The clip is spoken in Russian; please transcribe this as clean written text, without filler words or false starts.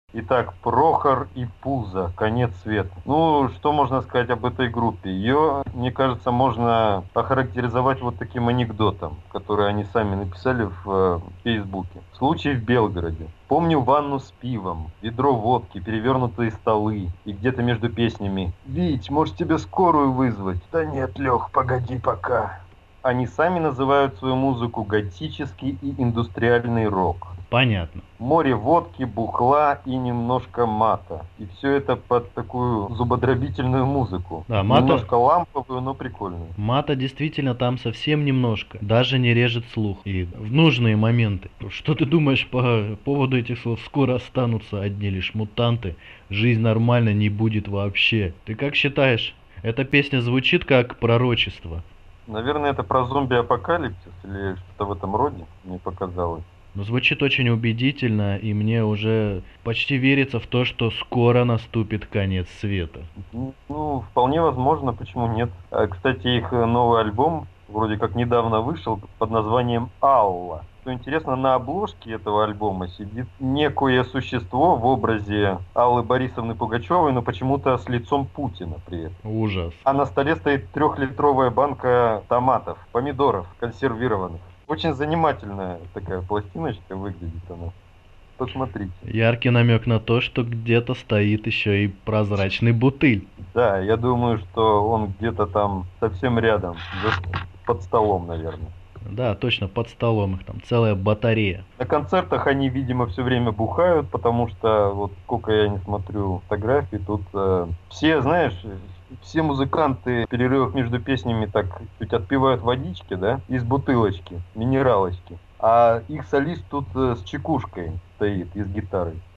Итак, Прохор и Пузо, конец света. Ну, что можно сказать об этой группе? Ее, мне кажется, можно охарактеризовать вот таким анекдотом, который они сами написали в Фейсбуке. Случай в Белгороде. Помню ванну с пивом, ведро водки, перевернутые столы, и где-то между песнями «Вить, может тебе скорую вызвать?» «Да нет, Лех, погоди пока». Они сами называют свою музыку готический и индустриальный рок. Понятно. Море водки, бухла и немножко мата. И все это под такую зубодробительную музыку. Да, Немножко ламповую, но прикольную. мата действительно там совсем немножко, даже не режет слух. И в нужные моменты. Что ты думаешь по поводу этих слов? Скоро останутся одни лишь мутанты, жизнь нормально не будет вообще. Ты как считаешь, эта песня звучит как пророчество? Наверное, это про зомби-апокалипсис или что-то в этом роде, мне показалось. Но звучит очень убедительно, и мне уже почти верится в то, что скоро наступит конец света. Ну, вполне возможно, почему нет. Кстати, их новый альбом вроде как недавно вышел под названием «Алла». Что интересно, на обложке этого альбома сидит некое существо в образе Аллы Борисовны Пугачевой, но почему-то с лицом Путина при этом. Ужас. А на столе стоит трехлитровая банка томатов, помидоров консервированных. Очень занимательная такая пластиночка выглядит она. Посмотрите. Яркий намек на то, что где-то стоит еще и прозрачный бутыль. Да, я думаю, что он где-то там совсем рядом, под столом, наверное. Да, точно, под столом их там целая батарея. На концертах они, видимо, все время бухают, потому что вот сколько я не смотрю фотографий, тут все, знаешь, все музыканты в перерывах между песнями так чуть отпивают водички, да, из бутылочки, минералочки. А их солист тут с чекушкой стоит, и с гитарой.